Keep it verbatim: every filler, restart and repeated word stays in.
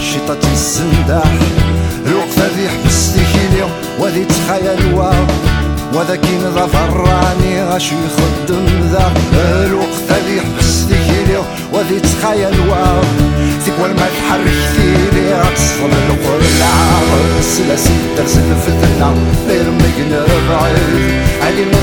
الشيطة تيسندح الوقت هذي حبس تيكيلي وهذي تخيلوا وذا كي نظافر راني غاشي يخدم ذا الوقت هذي حبس تيكيلي وهذي تخيلوا ثقوى ما تحرك ثيلي غتصفر القلعة سلاسل درس الفتنة غير مقنع بعيد علي